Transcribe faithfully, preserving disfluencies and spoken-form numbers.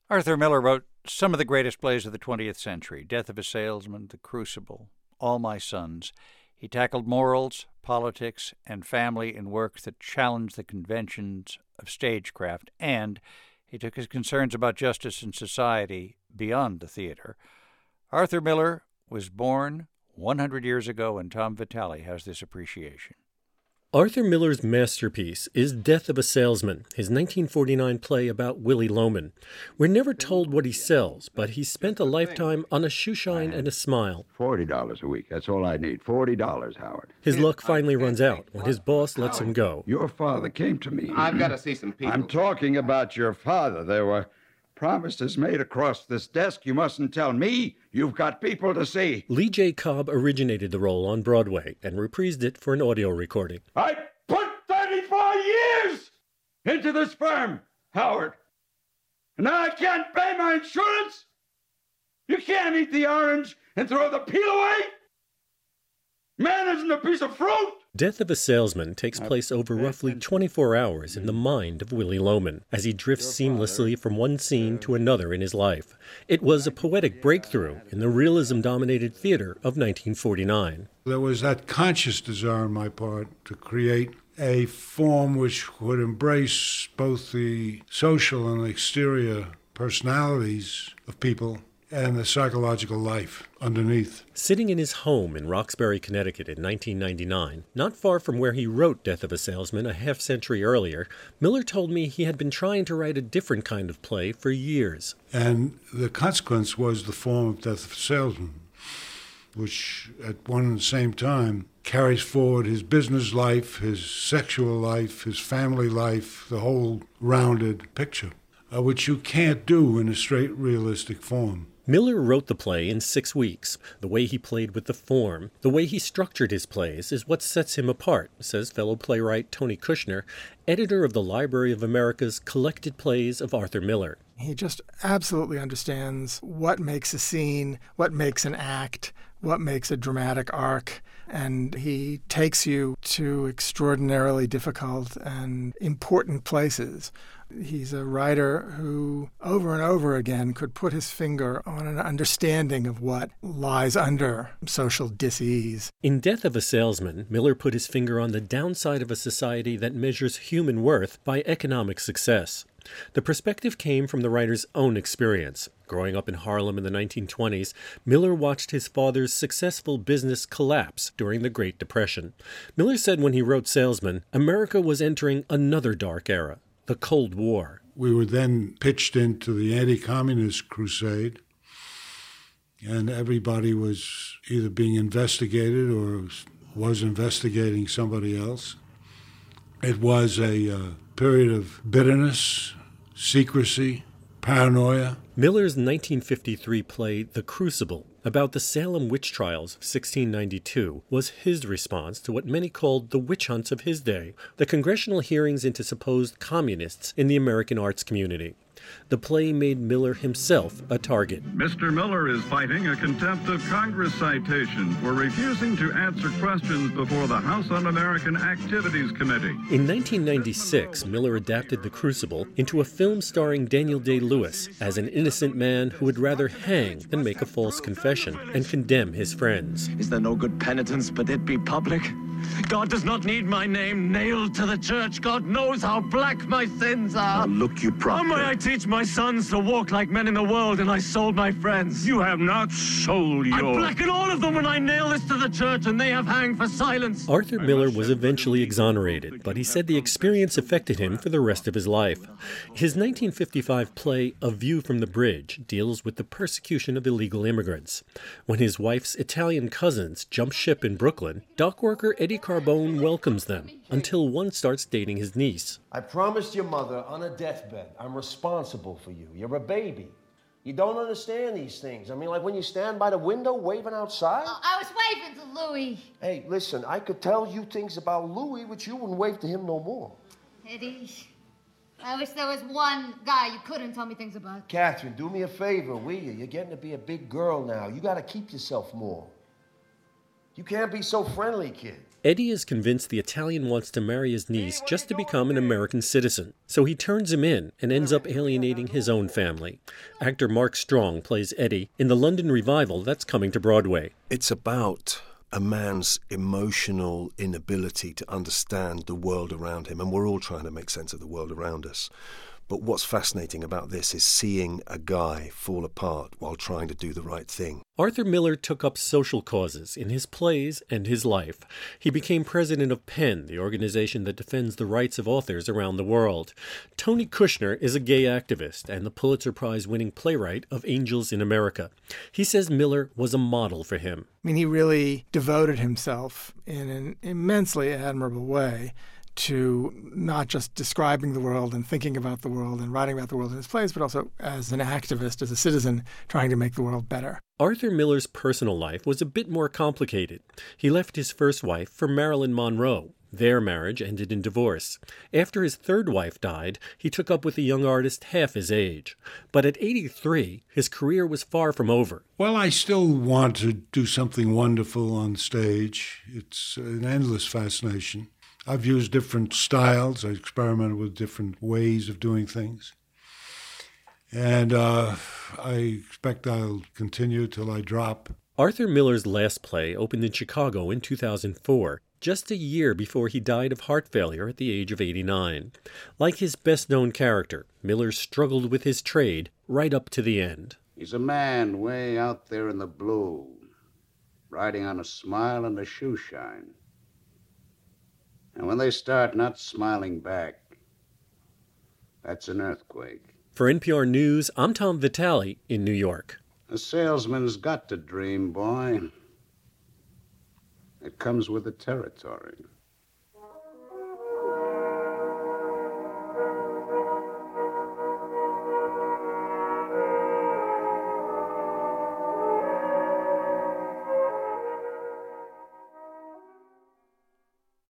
Arthur Miller wrote some of the greatest plays of the twentieth century: Death of a Salesman, The Crucible, All My Sons. He tackled morals, politics, and family in works that challenged the conventions of stagecraft, and he took his concerns about justice and society beyond the theater. Arthur Miller was born one hundred years ago, and Tom Vitale has this appreciation. Arthur Miller's masterpiece is Death of a Salesman, his nineteen forty-nine play about Willy Loman. We're never told what he sells, but he spent a lifetime on a shoeshine and a smile. Forty dollars a week, that's all I need. Forty dollars, Howard. His luck finally runs out when his boss lets him go. Your father came to me. I've got to see some people. I'm talking about your father. There were promises made across this desk. You mustn't tell me. You've got people to see. Lee J. Cobb originated the role on Broadway and reprised it for an audio recording. I put thirty-four years into this firm, Howard. And now I can't pay my insurance. You can't eat the orange and throw the peel away. Man isn't a piece of fruit. Death of a Salesman takes place over roughly twenty-four hours in the mind of Willy Loman, as he drifts seamlessly from one scene to another in his life. It was a poetic breakthrough in the realism-dominated theater of nineteen forty-nine. There was that conscious desire on my part to create a form which would embrace both the social and exterior personalities of people and the psychological life underneath. Sitting in his home in Roxbury, Connecticut in nineteen ninety-nine, not far from where he wrote Death of a Salesman a half-century earlier, Miller told me he had been trying to write a different kind of play for years. And the consequence was the form of Death of a Salesman, which at one and the same time carries forward his business life, his sexual life, his family life, the whole rounded picture, uh, which you can't do in a straight realistic form. Miller wrote the play in six weeks. The way he played with the form, the way he structured his plays is what sets him apart, says fellow playwright Tony Kushner, editor of the Library of America's Collected Plays of Arthur Miller. He just absolutely understands what makes a scene, what makes an act, what makes a dramatic arc, and he takes you to extraordinarily difficult and important places. He's a writer who, over and over again, could put his finger on an understanding of what lies under social dis-ease. In Death of a Salesman, Miller put his finger on the downside of a society that measures human worth by economic success. The perspective came from the writer's own experience. Growing up in Harlem in the nineteen twenties, Miller watched his father's successful business collapse during the Great Depression. Miller said when he wrote Salesman, America was entering another dark era, the Cold War. We were then pitched into the anti-communist crusade, and everybody was either being investigated or was investigating somebody else. It was a uh, period of bitterness, secrecy, paranoia. Miller's nineteen fifty-three play The Crucible, about the Salem witch trials of sixteen ninety-two, was his response to what many called the witch hunts of his day, the congressional hearings into supposed communists in the American arts community. The play made Miller himself a target. Mister Miller is fighting a contempt of Congress citation for refusing to answer questions before the House Un-American Activities Committee. In nineteen ninety-six, Miller adapted The Crucible into a film starring Daniel Day-Lewis as an innocent man who would rather hang than make a false confession and condemn his friends. Is there no good penitence but it be public? God does not need my name nailed to the church. God knows how black my sins are. Now look you How may I teach my sons to walk like men in the world, and I sold my friends? You have not sold your... I blacken all of them when I nail this to the church, and they have hanged for silence. Arthur Miller was eventually exonerated, but he said the experience affected him for the rest of his life. His nineteen fifty-five play, A View from the Bridge, deals with the persecution of illegal immigrants. When his wife's Italian cousins jump ship in Brooklyn, dock worker Eddie Carbone welcomes them, until one starts dating his niece. I promised your mother on a deathbed, I'm responsible for you. You're a baby. You don't understand these things. I mean, like when you stand by the window waving outside. Oh, I was waving to Louis. Hey, listen, I could tell you things about Louis, which you wouldn't wave to him no more. Eddie, I wish there was one guy you couldn't tell me things about. Catherine, do me a favor, will you? You're getting to be a big girl now. You got to keep yourself more. You can't be so friendly, kid. Eddie is convinced the Italian wants to marry his niece just to become an American citizen, so he turns him in and ends up alienating his own family. Actor Mark Strong plays Eddie in the London revival that's coming to Broadway. It's about a man's emotional inability to understand the world around him, and we're all trying to make sense of the world around us. But what's fascinating about this is seeing a guy fall apart while trying to do the right thing. Arthur Miller took up social causes in his plays and his life. He became president of PEN, the organization that defends the rights of authors around the world. Tony Kushner is a gay activist and the Pulitzer Prize-winning playwright of Angels in America. He says Miller was a model for him. I mean, he really devoted himself in an immensely admirable way to not just describing the world and thinking about the world and writing about the world in his plays, but also as an activist, as a citizen, trying to make the world better. Arthur Miller's personal life was a bit more complicated. He left his first wife for Marilyn Monroe. Their marriage ended in divorce. After his third wife died, he took up with a young artist half his age. But at eighty-three, his career was far from over. Well, I still want to do something wonderful on stage. It's an endless fascination. I've used different styles. I experimented with different ways of doing things. And uh, I expect I'll continue till I drop. Arthur Miller's last play opened in Chicago in two thousand four, just a year before he died of heart failure at the age of eighty-nine. Like his best-known character, Miller struggled with his trade right up to the end. He's a man way out there in the blue, riding on a smile and a shoe shine. And when they start not smiling back, that's an earthquake. For N P R News, I'm Tom Vitale in New York. A salesman's got to dream, boy. It comes with the territory.